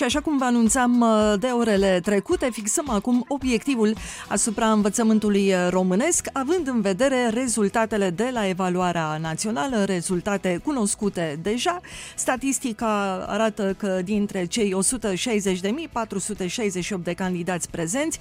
Și așa cum vă anunțam de orele trecute, fixăm acum obiectivul asupra învățământului românesc, având în vedere rezultatele de la evaluarea națională, rezultate cunoscute deja. Statistica arată că dintre cei 160.468 de candidați prezenți,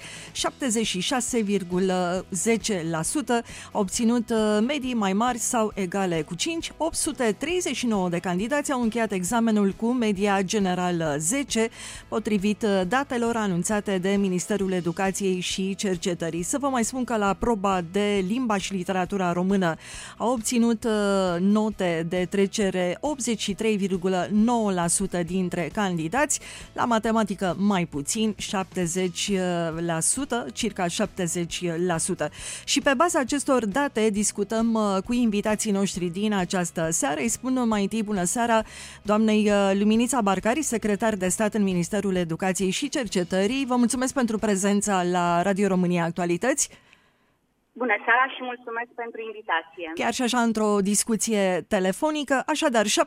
76,10% au obținut medii mai mari sau egale cu 5, 839 de candidați au încheiat examenul cu media generală 10, potrivit datelor anunțate de Ministerul Educației și Cercetării. Să vă mai spun că la proba de limba și literatura română au obținut note de trecere 83,9% dintre candidați, la matematică mai puțin, 70%, circa 70%. Și pe baza acestor date discutăm cu invitații noștri din această seară. Îi spun mai întâi bună seara doamnei Luminița Barcari, secretar de stat în Ministerul Educației și Cercetării. Vă mulțumesc pentru prezența la Radio România Actualități. Bună seara și mulțumesc pentru invitație. Chiar și așa într-o discuție telefonică, așadar 76,1%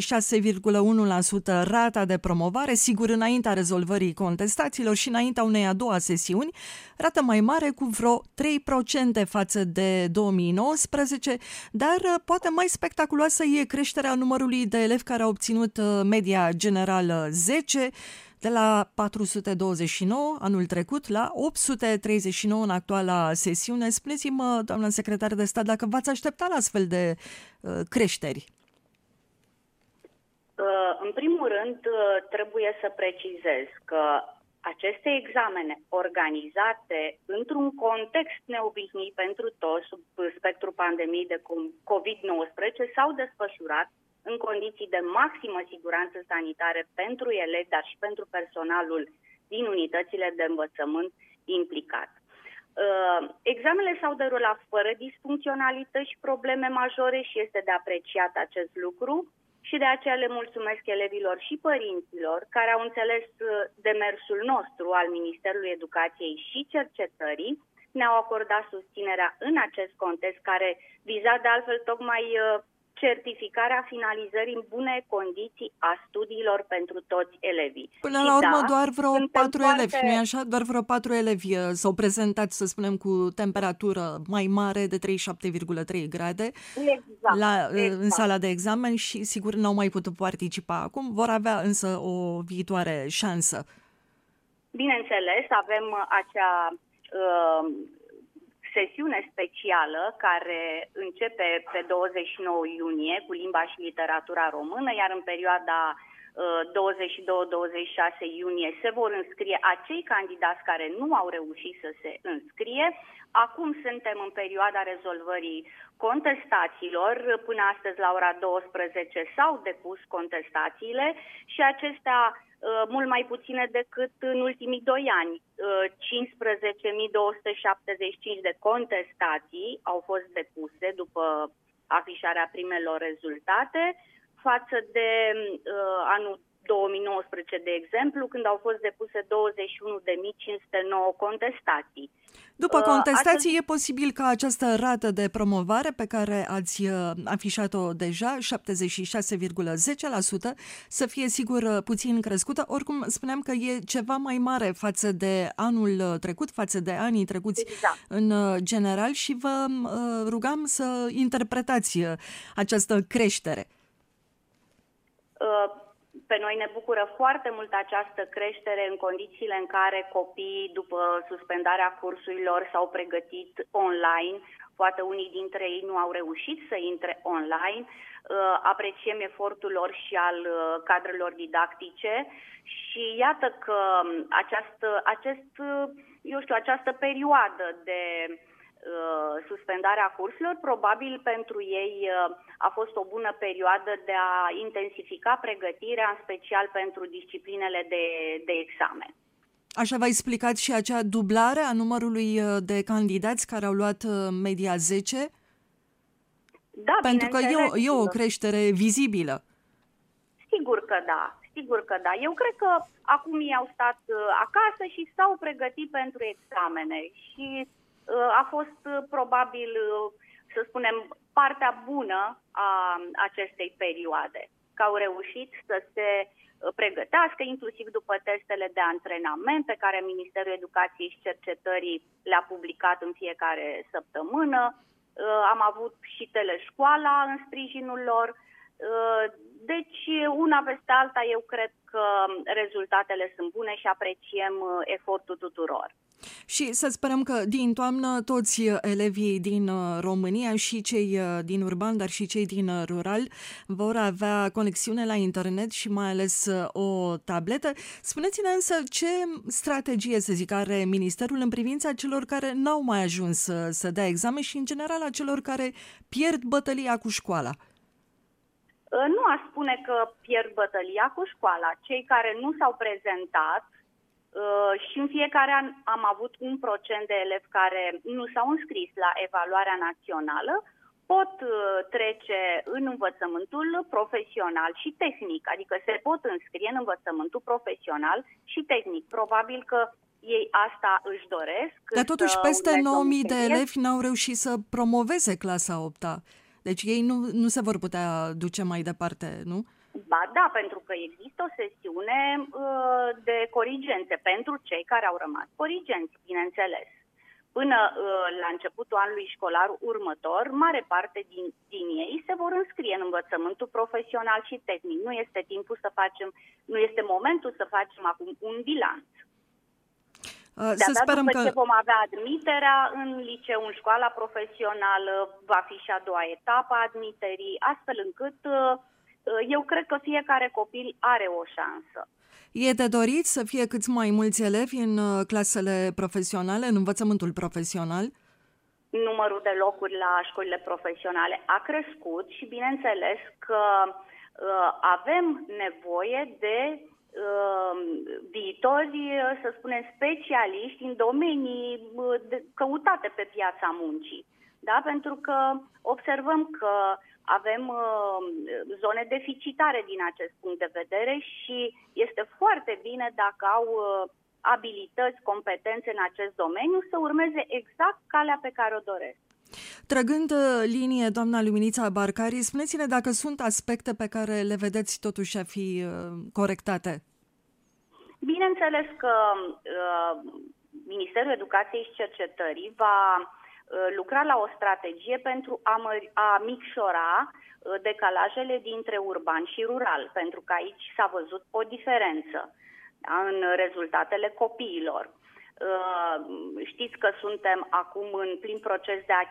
rata de promovare, sigur înaintea rezolvării contestațiilor și înaintea unei a doua sesiuni, rată mai mare cu vreo 3% față de 2019, dar poate mai spectaculoasă e creșterea numărului de elevi care au obținut media generală 10, de la 429 anul trecut la 839 în actuala sesiune. Spuneți-mă, doamnă secretar de stat, dacă v-ați aștepta la astfel de creșteri? În primul rând, trebuie să precizez că aceste examene organizate într-un context neobișnuit pentru toți sub spectrul pandemiei de COVID-19 s-au desfășurat în condiții de maximă siguranță sanitară pentru elevi, dar și pentru personalul din unitățile de învățământ implicat. Examenele s-au derulat fără disfuncționalități și probleme majore și este de apreciat acest lucru și de aceea le mulțumesc elevilor și părinților care au înțeles demersul nostru al Ministerului Educației și Cercetării, ne-au acordat susținerea în acest context care viza de altfel tocmai certificarea finalizării în bune condiții a studiilor pentru toți elevii. Până la urmă doar vreo 4 elevi, nu-i așa? Doar vreo 4 elevi s-au prezentat, să spunem, cu temperatură mai mare de 37,3 grade în sala de examen și sigur n-au mai putut participa acum, vor avea însă o viitoare șansă. Bineînțeles, avem acea sesiune specială care începe pe 29 iunie cu limba și literatura română, iar în perioada 22-26 iunie se vor înscrie acei candidați care nu au reușit să se înscrie. Acum suntem în perioada rezolvării contestațiilor. Până astăzi la ora 12 s-au depus contestațiile și acestea mult mai puține decât în ultimii 2 ani. 15.275 de contestații au fost depuse după afișarea primelor rezultate, față de anul 2019, de exemplu, când au fost depuse 21.509 contestații. După contestații, e posibil ca această rată de promovare pe care ați afișat-o deja, 76,10%, să fie sigur puțin crescută. Oricum, spuneam că e ceva mai mare față de anul trecut, față de anii trecuți în general și vă rugam să interpretați această creștere. Pe noi ne bucură foarte mult această creștere în condițiile în care copiii, după suspendarea cursurilor, s-au pregătit online. Poate unii dintre ei nu au reușit să intre online. Apreciem efortul lor și al cadrelor didactice și iată că această perioadă de suspendarea cursurilor, probabil pentru ei a fost o bună perioadă de a intensifica pregătirea, în special pentru disciplinele de examen. Așa v-a explicat și acea dublare a numărului de candidați care au luat media 10? Da, pentru că e o creștere vizibilă. Sigur că da. Sigur că da. Eu cred că acum ei au stat acasă și s-au pregătit pentru examene și a fost probabil, să spunem, partea bună a acestei perioade, că au reușit să se pregătească, inclusiv după testele de antrenament pe care Ministerul Educației și Cercetării le-a publicat în fiecare săptămână. Am avut și teleșcoala în sprijinul lor. Deci, una peste alta, eu cred că rezultatele sunt bune și apreciem efortul tuturor. Și să sperăm că din toamnă toți elevii din România, și cei din urban, dar și cei din rural, vor avea conexiune la internet și mai ales o tabletă. Spuneți-ne însă ce strategie, să zic, are Ministerul în privința celor care n-au mai ajuns să dea examen și, în general, a celor care pierd bătălia cu școala. Nu aș spune că pierd bătălia cu școala. Cei care nu s-au prezentat și în fiecare an am avut 1% de elevi care nu s-au înscris la evaluarea națională, pot trece în învățământul profesional și tehnic, adică se pot înscrie în învățământul profesional și tehnic. Probabil că ei asta își doresc. Dar totuși peste 9.000 de elevi n-au reușit să promoveze clasa 8-a. Deci ei nu se vor putea duce mai departe, nu? Ba da, pentru că există o sesiune de corigențe pentru cei care au rămas corigenți, bineînțeles. Până la începutul anului școlar următor, mare parte din ei se vor înscrie în învățământul profesional și tehnic. Nu este momentul să facem acum un bilanț. Să sperăm după că ce vom avea admiterea în liceu, în școala profesională, va fi și a doua etapă a admiterii, astfel încât eu cred că fiecare copil are o șansă. E de dorit să fie cât mai mulți elevi în clasele profesionale, în învățământul profesional? Numărul de locuri la școlile profesionale a crescut și bineînțeles că avem nevoie de viitori, să spunem, specialiști în domenii căutate pe piața muncii. Da? Pentru că observăm că avem zone deficitare din acest punct de vedere și este foarte bine dacă au abilități, competențe în acest domeniu să urmeze exact calea pe care o doresc. Trăgând linie, doamna Luminița Barcari, spuneți-ne dacă sunt aspecte pe care le vedeți totuși a fi corectate. Bineînțeles că Ministerul Educației și Cercetării va lucra la o strategie pentru a micșora decalajele dintre urban și rural, pentru că aici s-a văzut o diferență în rezultatele copiilor. Știți că suntem acum în plin proces de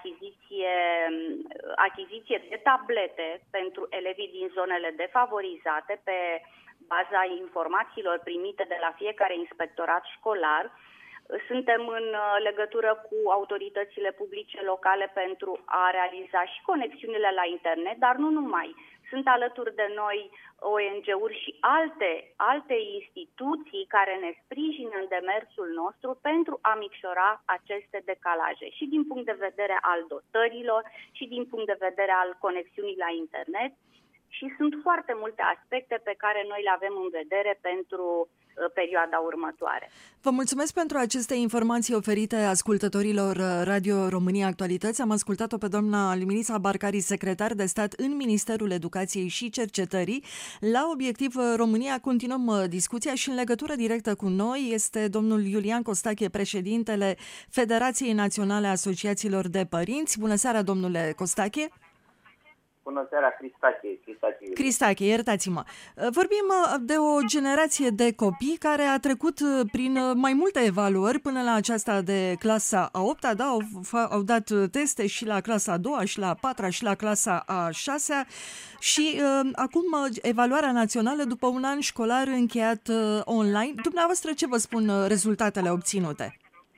achiziție de tablete pentru elevii din zonele defavorizate pe baza informațiilor primite de la fiecare inspectorat școlar. Suntem în legătură cu autoritățile publice locale pentru a realiza și conexiunile la internet, dar nu numai. Sunt alături de noi ONG-uri și alte instituții care ne sprijină în demersul nostru pentru a micșora aceste decalaje și din punct de vedere al dotărilor și din punct de vedere al conexiunii la internet. Și sunt foarte multe aspecte pe care noi le avem în vedere pentru perioada următoare. Vă mulțumesc pentru aceste informații oferite ascultătorilor Radio România Actualități. Am ascultat-o pe doamna Luminița Barcari, secretar de stat în Ministerul Educației și Cercetării. La Obiectiv România continuăm discuția și în legătură directă cu noi este domnul Iulian Costache, președintele Federației Naționale a Asociațiilor de Părinți. Bună seara, domnule Costache! Bună seara, Cristache, iertați-mă. Vorbim de o generație de copii care a trecut prin mai multe evaluări până la aceasta de clasa a 8-a, da, au dat teste și la clasa a 2-a, și la a 4-a, și la clasa a 6-a și acum evaluarea națională după un an școlar încheiat online. Dumneavoastră, ce vă spun rezultatele obținute?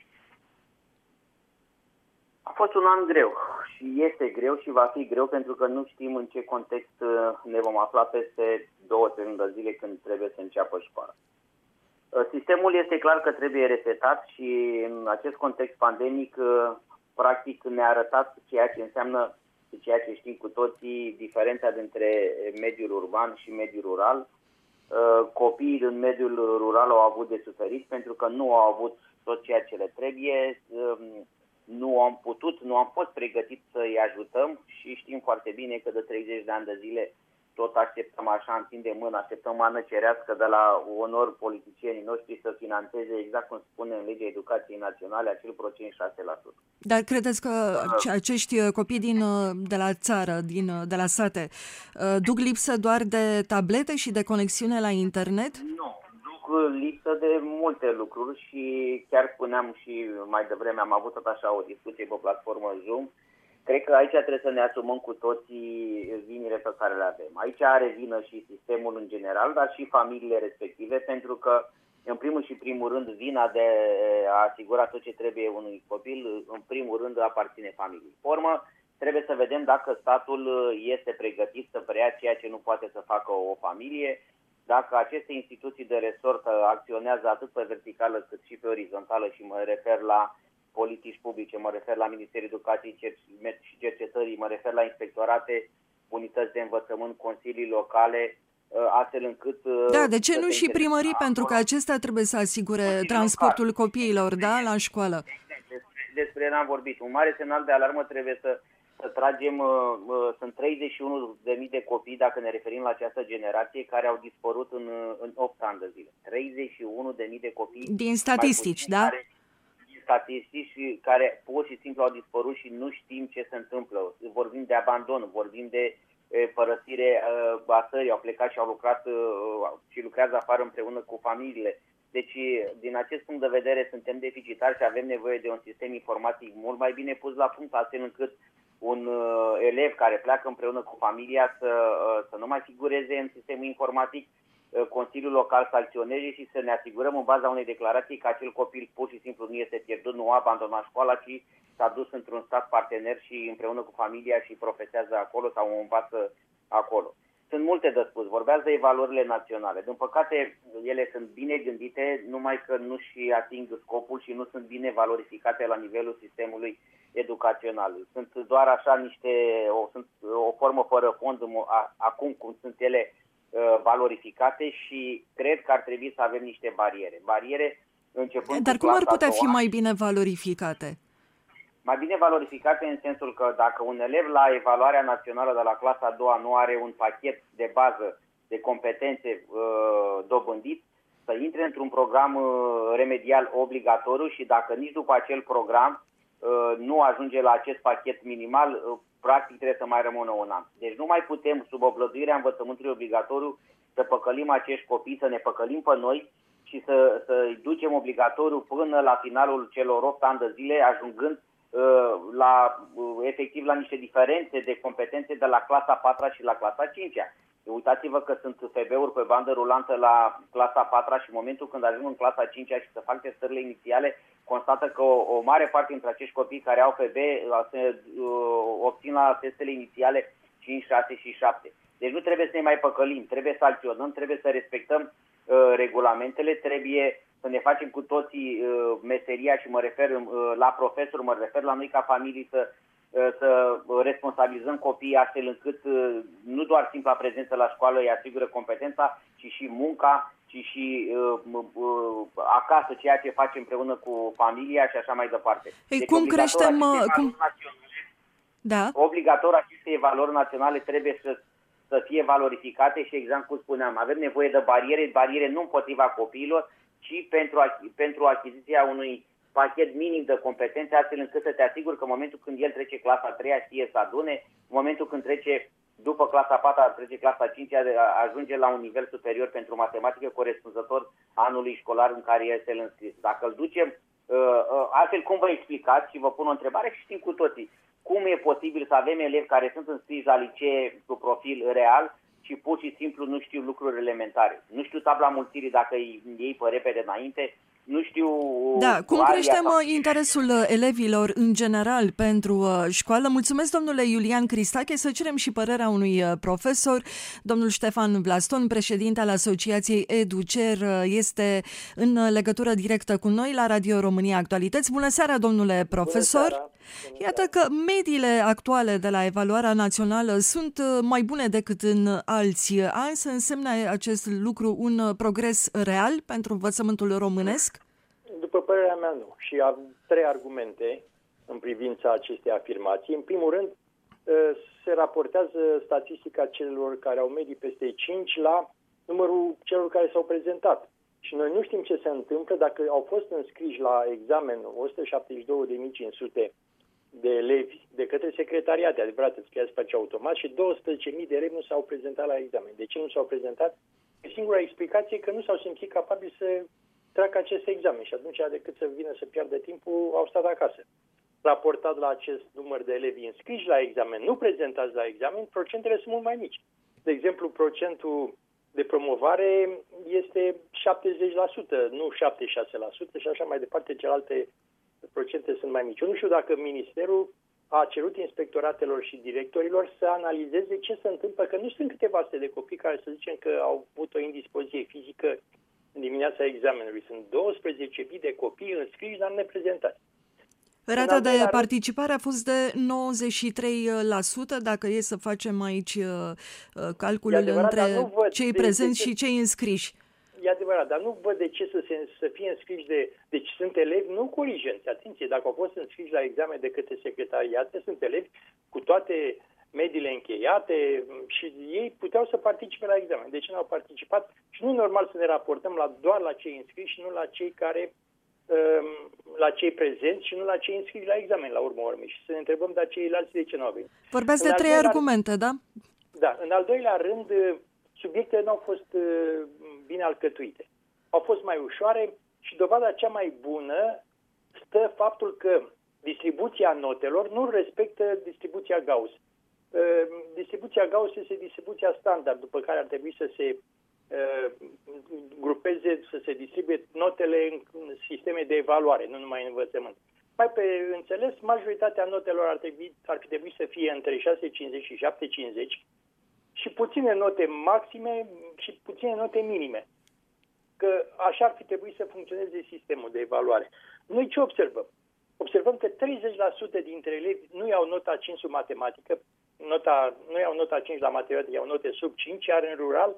A fost un an greu. Și este greu și va fi greu pentru că nu știm în ce context ne vom afla peste 2-3 luni de zile când trebuie să înceapă școala. Sistemul este clar că trebuie resetat și în acest context pandemic practic ne-a arătat ceea ce înseamnă și ceea ce știm cu toții, diferența dintre mediul urban și mediul rural. Copiii din mediul rural au avut de suferit pentru că nu au avut tot ceea ce le trebuie. Nu am fost pregătiți să-i ajutăm și știm foarte bine că de 30 de ani de zile tot așteptăm așa, întindem mâna, așteptăm mană cerească de la onor politicienii noștri să finanțeze, exact cum spune în legea educației naționale, acel procent 6%. Dar credeți că acești copii de la țară, de la sate, duc lipsă doar de tablete și de conexiune la internet? Nu, duc lipsă de multe lucruri și chiar spuneam și mai devreme, am avut tot așa o discuție pe platformă Zoom. Cred că aici trebuie să ne asumăm cu toții vinile pe care le avem. Aici are vină și sistemul în general, dar și familiile respective, pentru că, în primul și primul rând, vina de a asigura tot ce trebuie unui copil, în primul rând, aparține familiei. Pe urmă, trebuie să vedem dacă statul este pregătit să preia ceea ce nu poate să facă o familie, dacă aceste instituții de resort acționează atât pe verticală cât și pe orizontală, și mă refer la politici publice, mă refer la Ministerul Educației și Cercetării, mă refer la inspectorate, unități de învățământ, consilii locale, astfel încât... Da, de ce nu și primării? Pentru că acestea trebuie să asigure transportul copiilor, da, la școală. Exact, despre el am vorbit. Un mare semnal de alarmă trebuie să tragem, sunt 31.000 de copii, dacă ne referim la această generație, care au dispărut în 8 ani de zile. 31.000 de copii. Din statistici, da? Statistici care pur și simplu au dispărut și nu știm ce se întâmplă. Vorbim de abandon, vorbim de părăsire a țării, au plecat și au lucrat și lucrează afară împreună cu familiile. Deci, din acest punct de vedere, suntem deficitari și avem nevoie de un sistem informatic mult mai bine pus la punct, astfel încât un elev care pleacă împreună cu familia să nu mai figureze în sistemul informatic, Consiliul Local să acționeze și să ne asigurăm în baza unei declarații că acel copil pur și simplu nu este pierdut, nu a abandonat școala, ci s-a dus într-un stat partener și împreună cu familia și profesează acolo sau învață acolo. Sunt multe de spus. Vorbeați de evaluările naționale. Din păcate, ele sunt bine gândite, numai că nu și ating scopul și nu sunt bine valorificate la nivelul sistemului educațional. Sunt doar așa sunt o formă fără fond acum cum sunt ele valorificate și cred că ar trebui să avem niște bariere. Bariere începând. Dar cum ar putea fi mai bine valorificate? Mai bine valorificate în sensul că dacă un elev la evaluarea națională de la clasa a doua nu are un pachet de bază de competențe dobândit, să intre într-un program remedial obligatoriu și dacă nici după acel program nu ajunge la acest pachet minimal, practic trebuie să mai rămână un an. Deci nu mai putem, sub oblăduirea învățământului obligatoriu, să păcălim acești copii, să ne păcălim pe noi și să-i ducem obligatoriu până la finalul celor 8 ani de zile, ajungând efectiv la niște diferențe de competențe de la clasa 4-a și la clasa 5-a. Uitați-vă că sunt FB-uri pe bandă rulantă la clasa 4-a și în momentul când ajung în clasa 5-a și să fac testările inițiale, constată că o mare parte dintre acești copii care au FB obțin la testele inițiale 5, 6 și 7. Deci nu trebuie să ne mai păcălim, trebuie să acționăm, trebuie să respectăm regulamentele, trebuie să ne facem cu toții meseria și mă refer la profesori, mă refer la noi ca familii să responsabilizăm copiii astfel încât nu doar simpla prezență la școală îi asigură competența, ci și munca, ci și acasă ceea ce facem împreună cu familia și așa mai departe. Deci, cum creștem... Obligator aceste valori naționale trebuie să fie valorificate și exact cum spuneam, avem nevoie de bariere nu împotriva copiilor, ci pentru achiziția unui pachet minim de competențe, astfel încât să te asiguri că în momentul când el trece clasa 3-a știe să adune, în momentul când trece după clasa 4-a, trece clasa 5-a, ajunge la un nivel superior pentru matematică corespunzător anului școlar în care este el înscris. Dacă îl ducem, altfel cum vă explicați și vă pun o întrebare și știm cu toții, cum e posibil să avem elevi care sunt înscriși la licee cu profil real și pur și simplu nu știu lucruri elementare. Nu știu tabla mulțirii dacă îi iei pe repede înainte, nu știu... Da, cum creștem interesul elevilor în general pentru școală? Mulțumesc, domnule Iulian Cristache. Să cerem și părerea unui profesor. Domnul Ștefan Vlaston, președinte al Asociației EduCer, este în legătură directă cu noi la Radio România Actualități. Bună seara, domnule profesor! Bună seara. Iată că mediile actuale de la evaluarea națională sunt mai bune decât în alți ani. Să însemne acest lucru un progres real pentru învățământul românesc? După părerea mea, nu. Și am 3 argumente în privința acestei afirmații. În primul rând, se raportează statistica celor care au medii peste 5 la numărul celor care s-au prezentat. Și noi nu știm ce se întâmplă dacă au fost înscriși la examen 172.500 de elevi de către secretariate, adevărat, înscrierea se face automat, și 12.000 de elevi nu s-au prezentat la examen. De ce nu s-au prezentat? Singura explicație e că nu s-au simțit capabili să treacă acest examen și atunci, decât să vină să piardă timpul, au stat acasă. Raportat la acest număr de elevi înscriși la examen, nu prezentați la examen, procentele sunt mult mai mici. De exemplu, procentul de promovare este 70%, nu 76% și așa mai departe, celelalte procente sunt mai mici. Eu nu știu dacă Ministerul a cerut inspectoratelor și directorilor să analizeze ce se întâmplă, că nu sunt câteva sute de copii care să zicem că au avut o indispoziție fizică în dimineața examenului. Sunt 12.000 de copii înscriși, dar neprezentați. Rata de participare a fost de 93%, dacă e să facem aici calculul între cei prezenți și cei înscriși. E adevărat, dar nu văd de ce să fie înscriși deci sunt elevi nu corigenți. Atenție, dacă au fost înscriși la examen de către secretariate, sunt elevi cu toate mediile încheiate și ei puteau să participe la examen. De ce n-au participat? Și nu e normal să ne raportăm doar la cei înscriși și nu la cei care la cei prezenți și nu la cei înscriși la examen, la urmă urmei. Și să ne întrebăm, dar ceilalți de ce nu au venit. Vorbeați de 3 argumente, da? Da. În al doilea rând, subiectele nu au fost bine alcătuite. Au fost mai ușoare și dovada cea mai bună stă faptul că distribuția notelor nu respectă distribuția Gauss. Distribuția Gauss este distribuția standard, după care ar trebui să se grupeze, să se distribuie notele în sisteme de evaluare, nu numai în învățământ. Mai pe înțeles, majoritatea notelor ar fi trebuit să fie între 6,50 și 7,50 și puține note maxime și puține note minime. Că așa ar fi trebuit să funcționeze sistemul de evaluare. Noi ce observăm? Observăm că 30% dintre elevi nu iau nota 5 sub matematică, nu iau nota 5 la matematică, iau note sub 5, iar în rural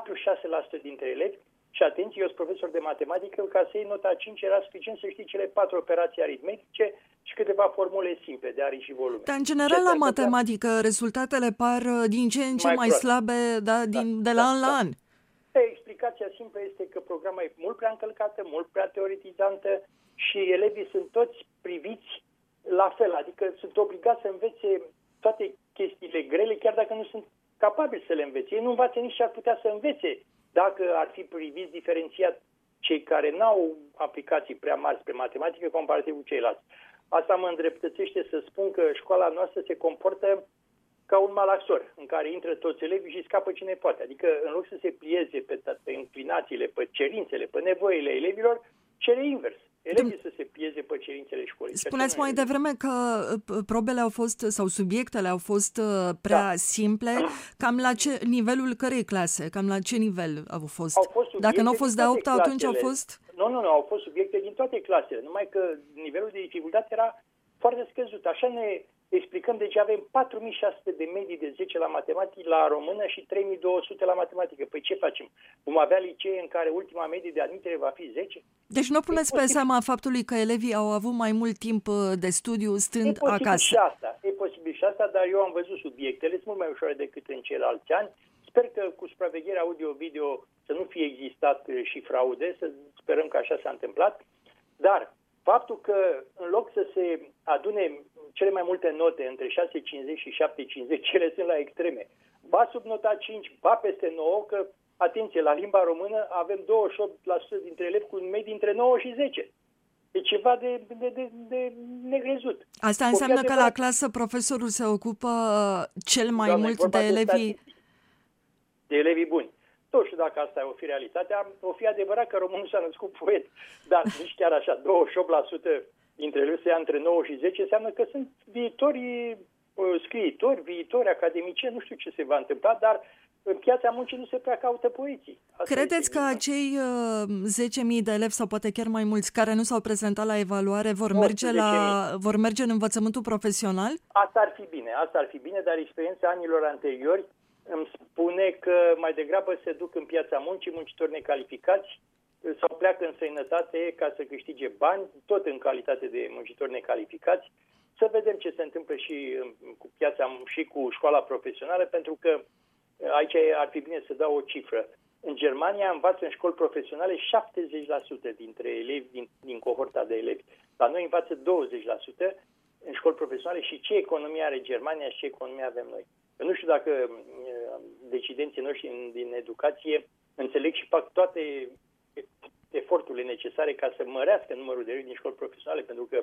46% dintre elevi, și atenție, eu sunt profesor de matematică, ca să iei nota 5 era suficient să știi cele 4 operații aritmetice și câteva formule simple de arii și volume. Dar în general la matematică rezultatele par din ce în ce mai slabe, de la an la an. Explicația simplă este că programa e mult prea încălcată, mult prea teoretizantă și elevii sunt toți priviți la fel, adică sunt obligați să învețe toate chestiile grele, chiar dacă nu sunt capabili să le învețe. Ei nu învață nici ce ar putea să învețe dacă ar fi priviți diferențiat cei care n-au aplicații prea mari spre matematică comparativ cu ceilalți. Asta mă îndreptățește să spun că școala noastră se comportă ca un malaxor, în care intră toți elevii și scapă cine poate. Adică în loc să se plieze pe inclinațiile, pe cerințele, pe nevoile elevilor, cere invers. Elevii să se plieze pe cerințele școlii. Spuneați mai devreme că probele au fost, sau subiectele au fost prea simple. Cam la ce nivelul cărei clase? Cam la ce nivel au fost? Dacă nu au fost de 8, atunci au fost... Nu, au fost subiecte din toate clasele, numai că nivelul de dificultate era foarte scăzut. Așa ne explicăm, deci avem 4.600 de medii de 10 la matematică, la română și 3.200 la matematică. Păi ce facem? Vom avea licee în care ultima medie de admitere va fi 10? Deci nu puneți pe seama faptului că elevii au avut mai mult timp de studiu stând acasă. E posibil și asta, dar eu am văzut subiectele, sunt mult mai ușoare decât în ceilalți ani. Sper că cu supravegherea audio-video să nu fie existat și fraude, să sperăm că așa s-a întâmplat. Dar faptul că în loc să se adune cele mai multe note între 6,50 și 7,50, cele sunt la extreme, ba sub nota 5, ba peste 9, că, atenție, la limba română avem 28% dintre elevi cu un medii între 9 și 10. E ceva de necrezut. Asta înseamnă că la clasă profesorul se ocupă cel mai mult de elevii... De elevii buni. Nu știu dacă asta o fi realitatea. O fi adevărat că românul s-a născut poet, dar nici chiar așa, 28% dintre elevi se ia între 9 și 10, înseamnă că sunt viitori scriitori, viitori academicieni, nu știu ce se va întâmpla, dar în piața muncii nu se prea caută poeții. Credeți că acei 10.000 de elevi sau poate chiar mai mulți care nu s-au prezentat la evaluare vor merge în învățământul profesional? Asta ar fi bine, dar experiența anilor anteriori îmi spune că mai degrabă se duc în piața muncii muncitori necalificați sau pleacă în străinătate ca să câștige bani, tot în calitate de muncitori necalificați, să vedem ce se întâmplă și cu piața și cu școala profesională, pentru că aici ar fi bine să dau o cifră. În Germania învață în școli profesionale 70% dintre elevi din cohorta de elevi. La noi învață 20% în școli profesionale și ce economie are Germania și ce economie avem noi. Eu nu știu dacă decidenții noștri din educație înțeleg și fac toate eforturile necesare ca să mărească numărul de elevi din școli profesionale, pentru că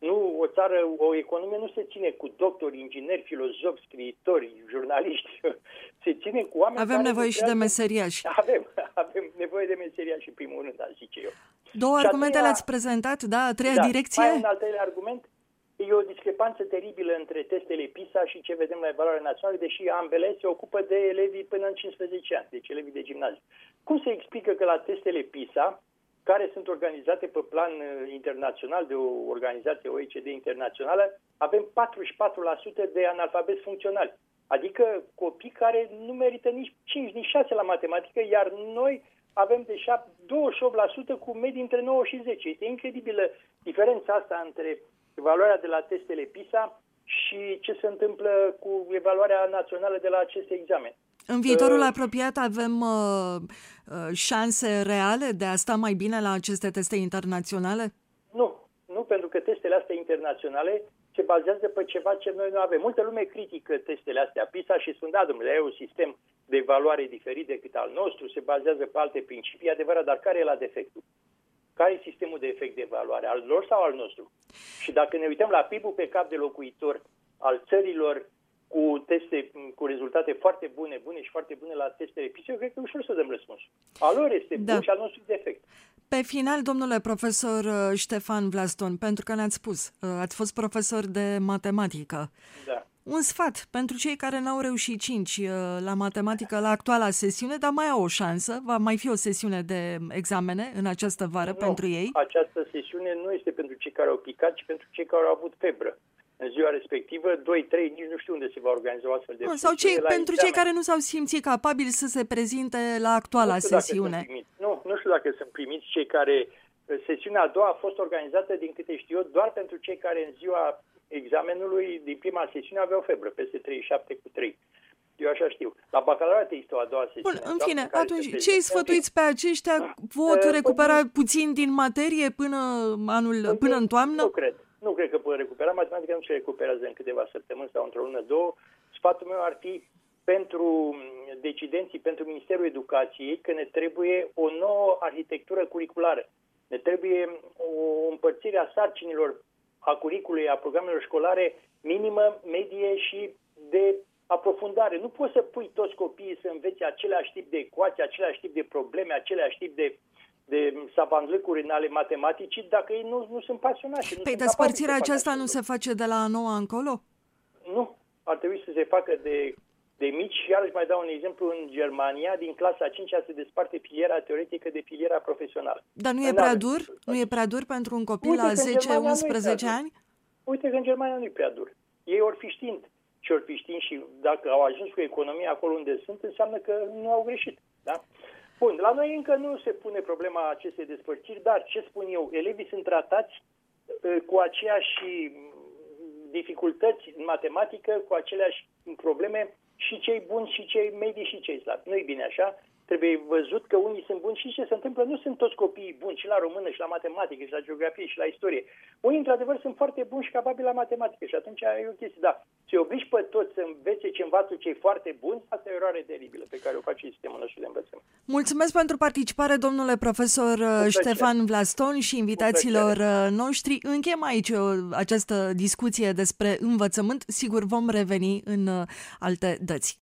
o economie nu se ține cu doctori, ingineri, filozofi, scriitori, jurnaliști. Se ține cu oameni. Avem nevoie și de meseriași. Avem nevoie de meseriași în primul rând, aș zice eu. Două argumente le-ați prezentat, da? A treia direcție? Mai un al treilea argument. E o discrepanță teribilă între testele PISA și ce vedem la evaluarea națională, deși ambele se ocupă de elevii până în 15 ani, deci elevii de gimnaziu. Cum se explică că la testele PISA, care sunt organizate pe plan internațional de o organizație OECD internațională, avem 44% de analfabeti funcționali, adică copii care nu merită nici 5, nici 6 la matematică, iar noi avem de 28% cu medii între 9 și 10. Este incredibilă diferența asta între evaluarea de la testele PISA și ce se întâmplă cu evaluarea națională de la aceste examene. În viitorul apropiat avem șanse reale de a sta mai bine la aceste teste internaționale? Nu, pentru că testele astea internaționale se bazează pe ceva ce noi nu avem. Multă lume critică testele astea PISA și spun, da, domnule, e un sistem de evaluare diferit decât al nostru, se bazează pe alte principii, adevărat, dar care e la defectul? Care e sistemul de efect de evaluare? Al lor sau al nostru? Și dacă ne uităm la PIB-ul pe cap de locuitor al țărilor cu teste, cu rezultate foarte bune și foarte bune la testele PISA, eu cred că e ușor să dăm răspunsul. Al lor este bun și al nostru defect. Pe final, domnule profesor Ștefan Vlaston, pentru că ne-ați spus, ați fost profesor de matematică. Da. Un sfat pentru cei care n-au reușit 5 la matematică la actuala sesiune, dar mai au o șansă, va mai fi o sesiune de examene în această vară pentru ei? Această sesiune nu este pentru cei care au picat, ci pentru cei care au avut febră. În ziua respectivă, 2-3, nici nu știu unde se va organiza o astfel de sau pentru cei care nu s-au simțit capabili să se prezinte la actuala sesiune. Nu știu dacă sunt primiți cei care... Sesiunea a doua a fost organizată, din câte știu eu, doar pentru cei care în ziua examenului din prima sesiune aveau febră, peste 37,3. Eu așa știu. La bacalaureat există o a doua sesiune. Bun, în fine, atunci ce îi sfătuiți pe aceștia? Pot recupera puțin din materie până în toamnă? Nu cred că pot recupera. Matematica nu se recuperează în câteva săptămâni sau într-o lună, două. Sfatul meu ar fi pentru decidenții, pentru Ministerul Educației, că ne trebuie o nouă arhitectură curriculară. Ne trebuie o împărțire a sarcinilor a curriculului, a programelor școlare minimă, medie și de aprofundare. Nu poți să pui toți copiii să învețe același tip de ecuații, același tip de probleme, același tip de savanlăcuri în ale matematicii, dacă ei nu sunt pasionați. Păi despărțirea aceasta nu se face de la a 9-a încolo? Nu. Ar trebui să se facă de mici. Și iarăși mai dau un exemplu. În Germania, din clasa a 5-a se desparte filiera teoretică de filiera profesională. Dar nu e prea dur? Nu e prea dur pentru un copil la 10-11 ani? Uite că în Germania nu e prea dur. Ei ori fi știind și dacă au ajuns cu economia acolo unde sunt, înseamnă că nu au greșit. Da? Bun, la noi încă nu se pune problema acestei despărțiri, dar ce spun eu, elevii sunt tratați cu aceeași dificultăți în matematică, cu aceleași probleme și cei buni și cei medii și cei slabi. Nu e bine așa. Trebuie văzut că unii sunt buni și ce se întâmplă. Nu sunt toți copiii buni și la română și la matematică și la geografie și la istorie. Unii, într-adevăr, sunt foarte buni și capabili la matematică și atunci e o chestie. Da, să obligi pe toți să învețe ce învață cei foarte buni, asta e o eroare teribilă pe care o face sistemul nostru de învățământ. Mulțumesc pentru participare, domnule profesor Ștefan Vlaston și invitațiilor noștri. Încheiem aici această discuție despre învățământ. Sigur, vom reveni în alte dăți.